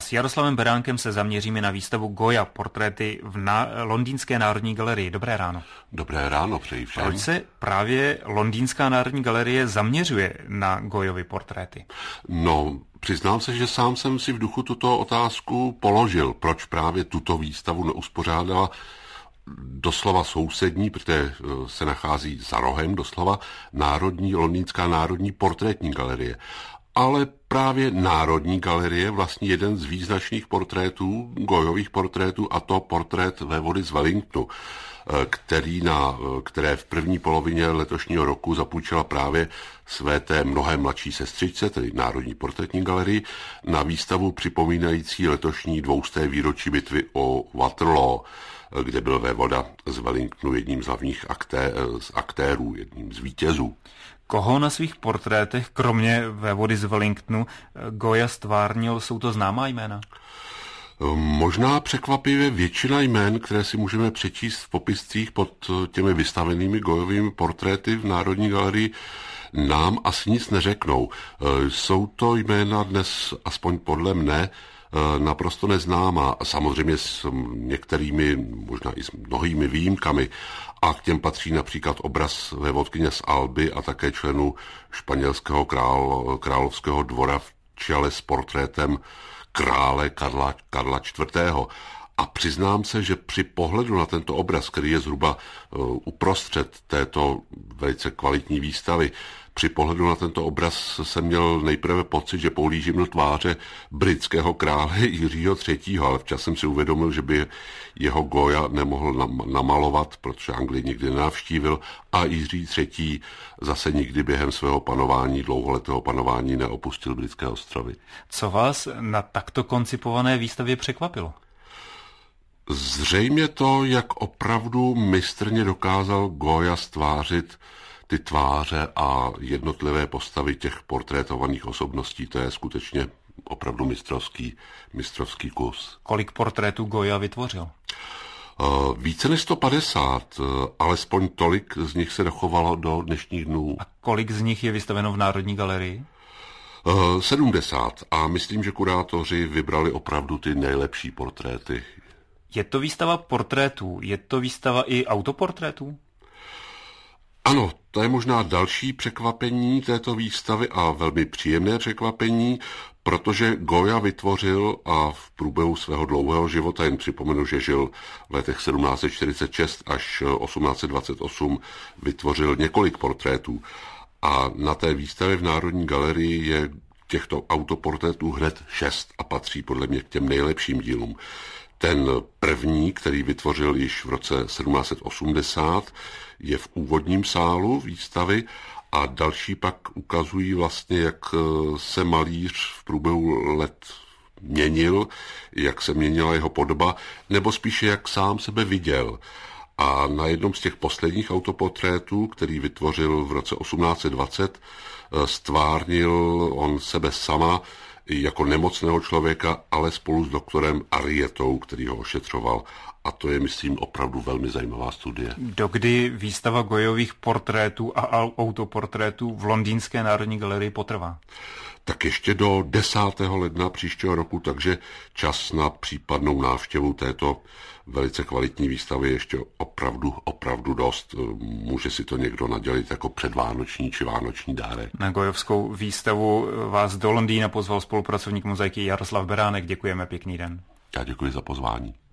S Jaroslavem Beránkem se zaměříme na výstavu Goya portréty v Londýnské národní galerii. Dobré ráno. Dobré ráno, přeji všem. Proč se právě Londýnská národní galerie zaměřuje na Goyovy portréty? No, přiznám se, že sám jsem si v duchu tuto otázku položil. Proč právě tuto výstavu neuspořádala doslova sousední, protože se nachází za rohem doslova Londýnská národní portrétní galerie. Ale právě Národní galerie vlastní jeden z význačných portrétů, Goyových portrétů, a to portrét vévody z Wellingtonu, které v první polovině letošního roku zapůjčila právě své té mnohem mladší sestřičce, tedy Národní portrétní galerii, na výstavu připomínající letošní 200. výročí bitvy o Waterloo, kde byl vévoda z Wellingtonu jedním z hlavních aktérů, jedním z vítězů. Koho na svých portrétech, kromě vévody z Wellingtonu, Goya stvárnil, jsou to známá jména? Možná překvapivě většina jmén, které si můžeme přečíst v popiscích pod těmi vystavenými Goyovými portréty v Národní galerii, nám asi nic neřeknou. Jsou to jména dnes, aspoň podle mne, naprosto neznámá. Samozřejmě s některými, možná i s mnohými výjimkami. A k těm patří například obraz vévodkyně z Alby a také členů španělského královského dvora v čele s portrétem krále Karla IV. A přiznám se, že při pohledu na tento obraz, který je zhruba uprostřed této velice kvalitní výstavy, při pohledu na tento obraz jsem měl nejprve pocit, že pohlížím do tváře britského krále Jiřího III., ale včas jsem si uvědomil, že by jeho Goya nemohl namalovat, protože Anglii nikdy nenavštívil a Jiří III. Zase nikdy během svého dlouholetého panování neopustil britské ostrovy. Co vás na takto koncipované výstavě překvapilo? Zřejmě to, jak opravdu mistrně dokázal Goya stvářit ty tváře a jednotlivé postavy těch portrétovaných osobností. To je skutečně opravdu mistrovský kus. Kolik portrétů Goya vytvořil? Více než 150, alespoň tolik z nich se dochovalo do dnešních dnů. A kolik z nich je vystaveno v Národní galerii? 70 a myslím, že kurátoři vybrali opravdu ty nejlepší portréty. Je to výstava portrétů, je to výstava i autoportrétů? Ano, to je možná další překvapení této výstavy a velmi příjemné překvapení, protože Goya vytvořil a v průběhu svého dlouhého života, jen připomenu, že žil v letech 1746 až 1828, vytvořil několik portrétů. A na té výstavě v Národní galerii je těchto autoportrétů hned 6 a patří podle mě k těm nejlepším dílům. Ten první, který vytvořil již v roce 1780, je v úvodním sálu výstavy a další pak ukazují vlastně, jak se malíř v průběhu let měnil, jak se měnila jeho podoba, nebo spíše jak sám sebe viděl. A na jednom z těch posledních autoportrétů, který vytvořil v roce 1820, stvárnil on sebe sama jako nemocného člověka, ale spolu s doktorem Arietou, který ho ošetřoval. A to je, myslím, opravdu velmi zajímavá studie. Dokdy výstava Goyových portrétů a autoportrétů v Londýnské národní galerii potrvá? Tak ještě do 10. ledna příštího roku, takže čas na případnou návštěvu této velice kvalitní výstavy ještě opravdu dost. Může si to někdo nadělit jako předvánoční či vánoční dárek. Na Goyovskou výstavu vás do Londýna pozval spolupracovník mozaiky Jaroslav Beránek. Děkujeme, pěkný den. Já děkuji za pozvání.